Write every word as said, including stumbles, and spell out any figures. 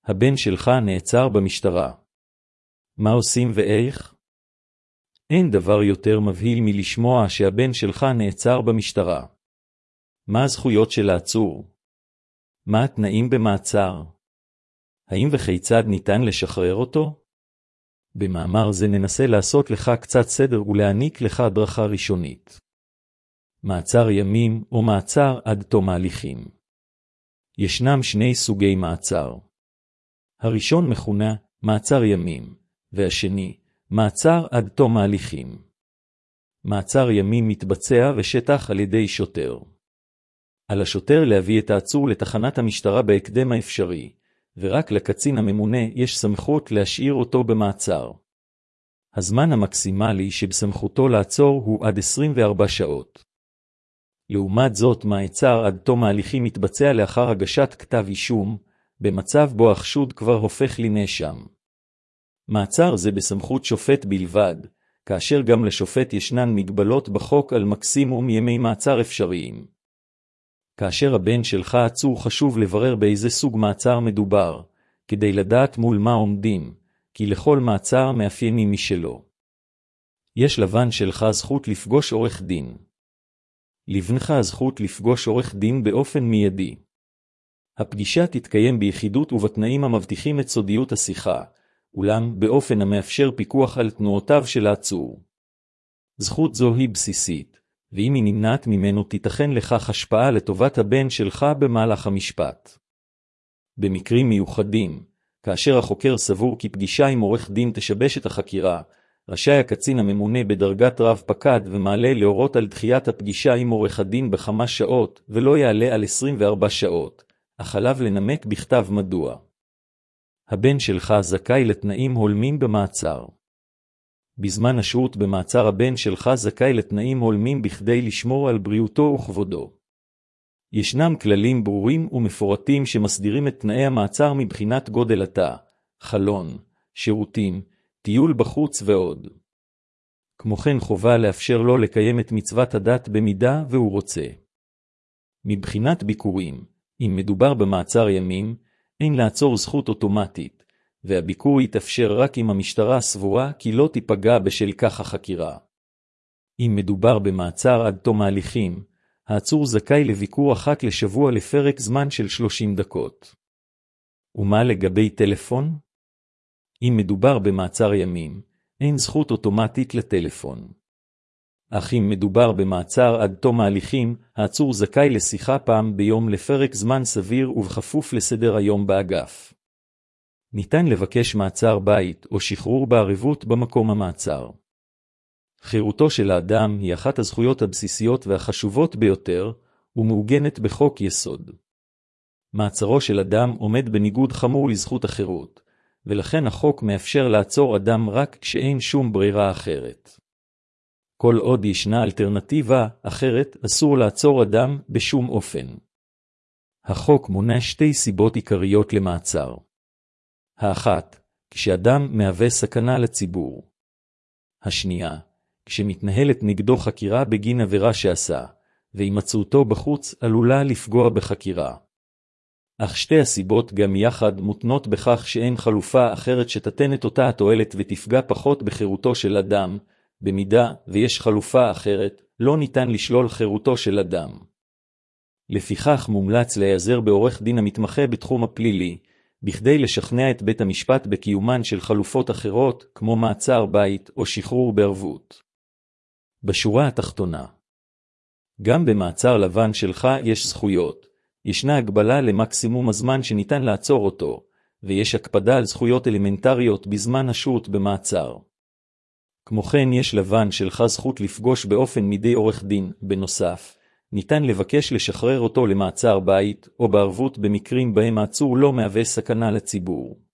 הבן שלך נעצר במשטרה. מה עושים ואיך? אין דבר יותר מבהיל מלשמוע שהבן שלך נעצר במשטרה. מה הזכויות של העצור? מה התנאים במעצר? האם וכיצד ניתן לשחרר אותו? במאמר זה ננסה לעשות לך קצת סדר ולהעניק לך הדרכה ראשונית. מעצר ימים או מעצר עד תום ההליכים. ישנם שני סוגי מעצר. הראשון מכונה מעצר ימים, והשני מעצר עד תום ההליכים. מעצר ימים מתבצע ושטח על ידי שוטר. על השוטר להביא את העצור לתחנת המשטרה בהקדם האפשרי, ורק לקצין הממונה יש סמכות להשאיר אותו במעצר. הזמן המקסימלי שבסמכותו לעצור הוא עד עשרים וארבע שעות. לעומת זאת, מעצר עד תום ההליכים מתבצע לאחר הגשת כתב אישום, במצב בו החשוד כבר הופך לנאשם. מעצר זה בסמכות שופט בלבד, כאשר גם לשופט ישנן מגבלות בחוק על מקסימום ימי מעצר אפשריים. כאשר הבן שלך עצור חשוב לברר באיזה סוג מעצר מדובר, כדי לדעת מול מה עומדים, כי לכל מעצר מאפיינים משלו. יש לבן שלך זכות לפגוש עורך דין. לבנך הזכות לפגוש עורך דין באופן מיידי. הפגישה תתקיים ביחידות ובתנאים המבטיחים את סודיות השיחה, אולם באופן המאפשר פיקוח על תנועותיו של העצור. זכות זו היא בסיסית, ואם היא נמנעת ממנו תיתכן לכך השפעה לטובת הבן שלך במהלך המשפט. במקרים מיוחדים, כאשר החוקר סבור כי פגישה עם עורך דין תשבש את החקירה, רשאי הקצין הממונה בדרגת רב פקד ומעלה להורות על דחיית הפגישה עם עורך הדין בכמה שעות ולא יעלה על עשרים וארבע שעות, אך עליו לנמק בכתב מדוע. הבן שלך זכאי לתנאים הולמים במעצר. בזמן השהות במעצר הבן שלך זכאי לתנאים הולמים בכדי לשמור על בריאותו וכבודו. ישנם כללים ברורים ומפורטים שמסדירים את תנאי המעצר מבחינת גודל התא, חלון, שירותים, טיול בחוץ ועוד. כמו כן חובה לאפשר לו לקיים את מצוות הדת במידה והוא רוצה. מבחינת ביקורים, אם מדובר במעצר ימים, אין לעצור זכות אוטומטית, והביקור יתאפשר רק אם המשטרה סבורה כי לא תיפגע בשל כך החקירה. אם מדובר במעצר עד תום ההליכים, העצור זכאי לביקור אחת לשבוע לפרק זמן של שלושים דקות. ומה לגבי טלפון? אם מדובר במעצר ימים, אין זכות אוטומטית לטלפון. אך אם מדובר במעצר עד תום ההליכים, העצור זכאי לשיחה פעם ביום לפרק זמן סביר ובכפוף לסדר היום באגף. ניתן לבקש מעצר בית או שחרור בערבות במקום המעצר. חירותו של האדם היא אחת הזכויות הבסיסיות והחשובות ביותר, ומעוגנת בחוק יסוד. מעצרו של אדם עומד בניגוד חמור לזכות החירות, ולכן החוק מאפשר לעצור אדם רק כשאין שום ברירה אחרת. כל עוד ישנה אלטרנטיבה אחרת, אסור לעצור אדם בשום אופן. החוק מונה שתי סיבות עיקריות למעצר. האחת, כשאדם מהווה סכנה לציבור. השנייה, כשמתנהלת נגדו חקירה בגין עבירה שעשה, והימצאותו בחוץ עלולה לפגוע בחקירה. אך שתי הסיבות גם יחד מותנות בכך שאין חלופה אחרת שתתן את אותה התועלת ותפגע פחות בחירותו של אדם, במידה ויש חלופה אחרת, לא ניתן לשלול חירותו של אדם. לפיכך מומלץ להיעזר בעורך דין המתמחה בתחום הפלילי, בכדי לשכנע את בית המשפט בקיומן של חלופות אחרות, כמו מעצר בית או שחרור בערבות. בשורה התחתונה, גם במעצר לבן שלך יש זכויות. ישנה הגבלה למקסימום הזמן שניתן לעצור אותו, ויש הקפדה על זכויות אלמנטריות בזמן השהות במעצר. כמו כן יש לבן שלך זכות לפגוש באופן מדי עורך דין. בנוסף, ניתן לבקש לשחרר אותו למעצר בית או בערבות במקרים בהם העצור לא מהווה סכנה לציבור.